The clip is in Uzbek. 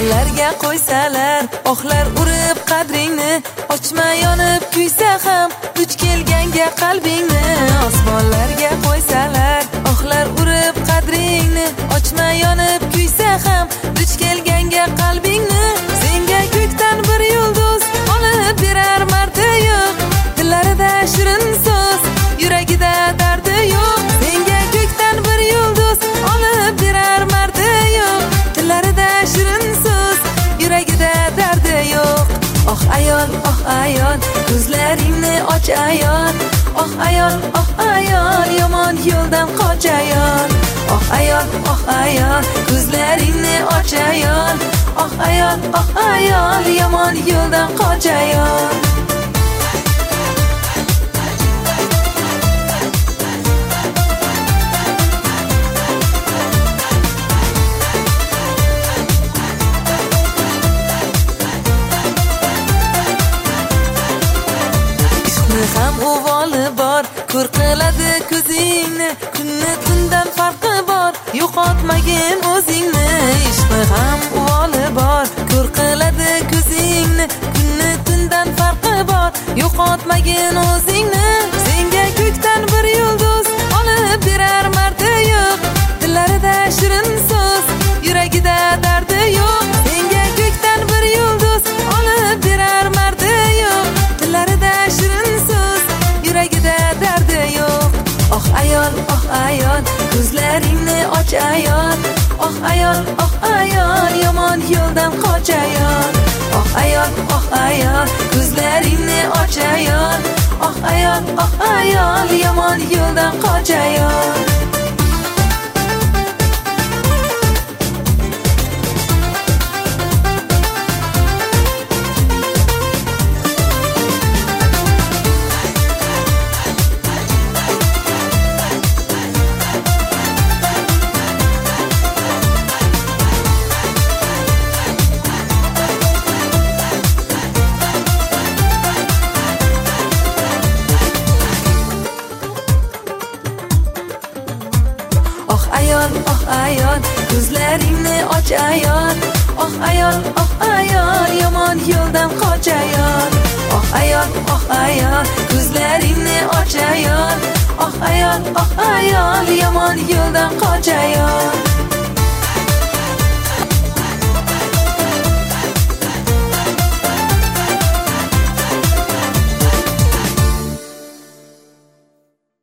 osmonlarga qo'ysalar, oxlar urib qadringni, ochma yonib kuysa ham duch kelganga qalbingni. Osmonlarga qo'ysalar, oxlar urib qadringni, ochma yonib kuysa ham duch kelganga qalbingni. Senga ko'kdan bir yulduz olib berar mardi yo'q, dillarida shirin so'z, yuragida dardi yo'q. Senga ko'kdan bir yulduz olib berar mardi yo'q, dillarida shirin so'z, yuragida dardi yo'q. Oh ayol, ko'zlaringni och ayol. Oh ayol, yomon yo'ldan qoch ayol. Oh ayol, ko'zlaringni och ayol. Oh ayol, yomon yo'ldan qoch ayol. Ham uvoli bor, ko'r qiladi ko'zingni, kunni kundan farqi bor, yo'qotmagin o'zingni. Ishqi ham uvoli bor, ko'r qiladi ko'zingni, kunni kundan farqi bor, yo'qotmagin o'zingni. Senga ko'kdan bir yulduz olib berar mardi yo'q, dillarida shirin so'z, yuragida dardi yo'q. Senga ko'kdan bir yulduz olib berar mardi yo'q, dillarida shirin so'z, yuragida dardi yo'q. Oh ayol, ko'zlaringni och ayol. Oh ayol, yomon yo'ldan qoch ayol. Oh ayol, ko'zlaringni och ayol. Oh ayol, yomon yo'ldan qoch ayol. Oh ayol, ko'zlaringni och ayol. Oh ayol, yomon yo'ldan qoch ayol. Oh ayol, ko'zlaringni och ayol. Oh ayol, yomon yo'ldan qoch ayol.